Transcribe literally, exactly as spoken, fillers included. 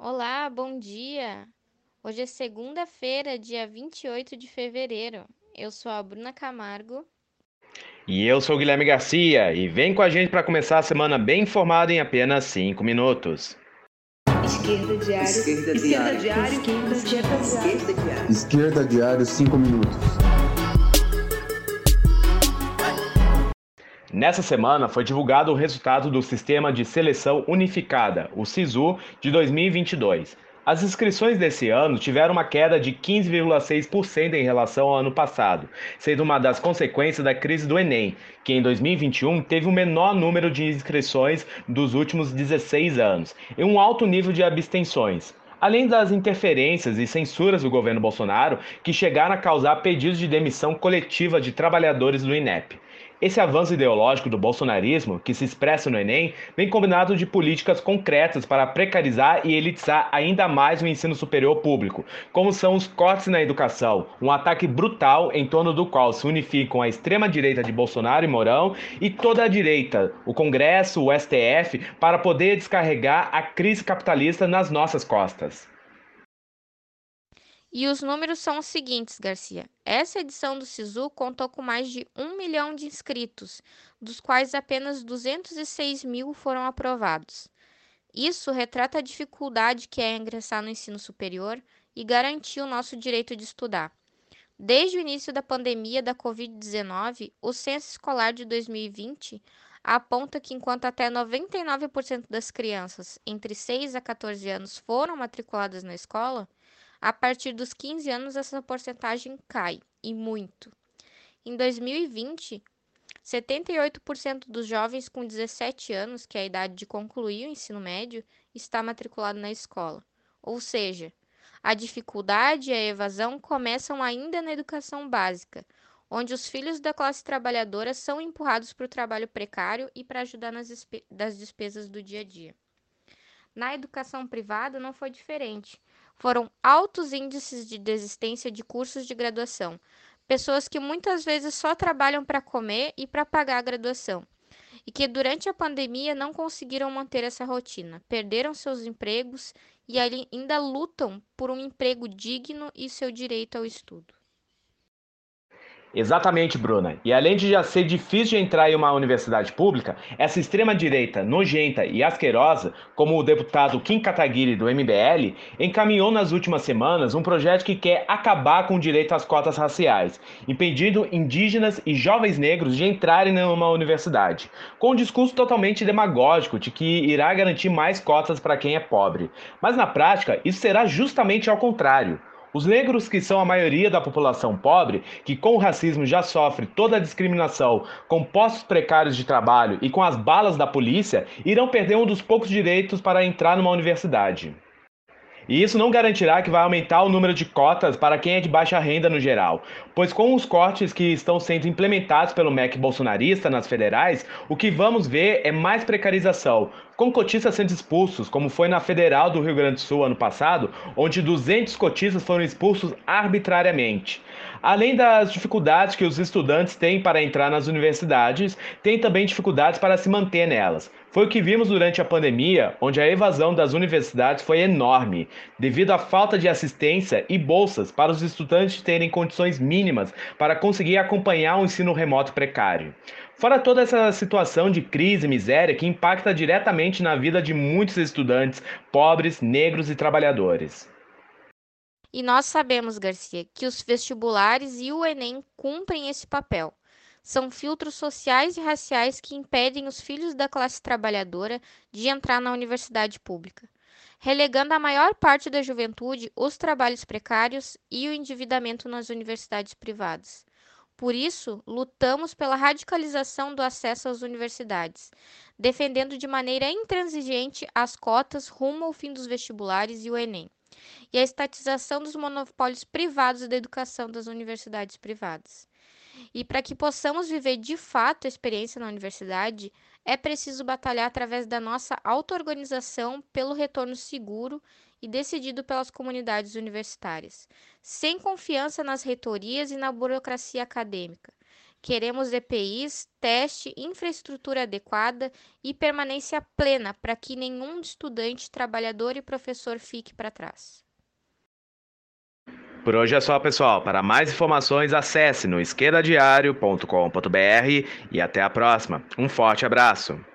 Olá, bom dia! Hoje é segunda-feira, dia vinte e oito de fevereiro. Eu sou a Bruna Camargo. E eu sou o Guilherme Garcia e vem com a gente para começar a semana bem informado em apenas cinco minutos. Esquerda Diário. Esquerda Esquerda Diário. Diário. Esquerda Diário. Esquerda Diário, cinco minutos. Nessa semana foi divulgado o resultado do Sistema de Seleção Unificada, o SISU, de dois mil e vinte e dois. As inscrições desse ano tiveram uma queda de quinze vírgula seis por cento em relação ao ano passado, sendo uma das consequências da crise do Enem, que em dois mil e vinte e um teve o menor número de inscrições dos últimos dezesseis anos, e um alto nível de abstenções. Além das interferências e censuras do governo Bolsonaro, que chegaram a causar pedidos de demissão coletiva de trabalhadores do INEP. Esse avanço ideológico do bolsonarismo, que se expressa no Enem, vem combinado de políticas concretas para precarizar e elitizar ainda mais o ensino superior público, como são os cortes na educação, um ataque brutal em torno do qual se unificam a extrema-direita de Bolsonaro e Mourão e toda a direita, o Congresso, o S T F, para poder descarregar a crise capitalista nas nossas costas. E os números são os seguintes, Garcia. Essa edição do SISU contou com mais de um milhão de inscritos, dos quais apenas duzentos e seis mil foram aprovados. Isso retrata a dificuldade que é ingressar no ensino superior e garantir o nosso direito de estudar. Desde o início da pandemia da covid dezenove, o Censo Escolar de dois mil e vinte aponta que enquanto até noventa e nove por cento das crianças entre seis a quatorze anos foram matriculadas na escola, a partir dos quinze anos essa porcentagem cai, e muito. Em dois mil e vinte, setenta e oito por cento dos jovens com dezessete anos, que é a idade de concluir o ensino médio, está matriculado na escola. Ou seja, a dificuldade e a evasão começam ainda na educação básica, onde os filhos da classe trabalhadora são empurrados para o trabalho precário e para ajudar nas despe- das despesas do dia a dia. Na educação privada não foi diferente. Foram altos índices de desistência de cursos de graduação, pessoas que muitas vezes só trabalham para comer e para pagar a graduação, e que durante a pandemia não conseguiram manter essa rotina, perderam seus empregos e ainda lutam por um emprego digno e seu direito ao estudo. Exatamente, Bruna. E além de já ser difícil de entrar em uma universidade pública, essa extrema-direita nojenta e asquerosa, como o deputado Kim Kataguiri do M B L, encaminhou nas últimas semanas um projeto que quer acabar com o direito às cotas raciais, impedindo indígenas e jovens negros de entrarem numa universidade, com um discurso totalmente demagógico de que irá garantir mais cotas para quem é pobre. Mas na prática, isso será justamente ao contrário. Os negros, que são a maioria da população pobre, que com o racismo já sofre toda a discriminação, com postos precários de trabalho e com as balas da polícia, irão perder um dos poucos direitos para entrar numa universidade. E isso não garantirá que vai aumentar o número de cotas para quem é de baixa renda no geral, pois com os cortes que estão sendo implementados pelo M E C bolsonarista nas federais, o que vamos ver é mais precarização, com cotistas sendo expulsos, como foi na Federal do Rio Grande do Sul ano passado, onde duzentos cotistas foram expulsos arbitrariamente. Além das dificuldades que os estudantes têm para entrar nas universidades, tem também dificuldades para se manter nelas. Foi o que vimos durante a pandemia, onde a evasão das universidades foi enorme, devido à falta de assistência e bolsas para os estudantes terem condições mínimas para conseguir acompanhar um ensino remoto precário. Fora toda essa situação de crise e miséria que impacta diretamente na vida de muitos estudantes pobres, negros e trabalhadores. E nós sabemos, Garcia, que os vestibulares e o Enem cumprem esse papel. São filtros sociais e raciais que impedem os filhos da classe trabalhadora de entrar na universidade pública, relegando a maior parte da juventude os trabalhos precários e o endividamento nas universidades privadas. Por isso, lutamos pela radicalização do acesso às universidades, defendendo de maneira intransigente as cotas rumo ao fim dos vestibulares e o Enem, e a estatização dos monopólios privados da educação das universidades privadas. E para que possamos viver de fato a experiência na universidade, é preciso batalhar através da nossa auto-organização pelo retorno seguro e decidido pelas comunidades universitárias, sem confiança nas reitorias e na burocracia acadêmica, Queremos E P Is, teste, infraestrutura adequada e permanência plena para que nenhum estudante, trabalhador e professor fique para trás. Por hoje é só, pessoal. Para mais informações, acesse no esquerda diário ponto com ponto br e até a próxima. Um forte abraço.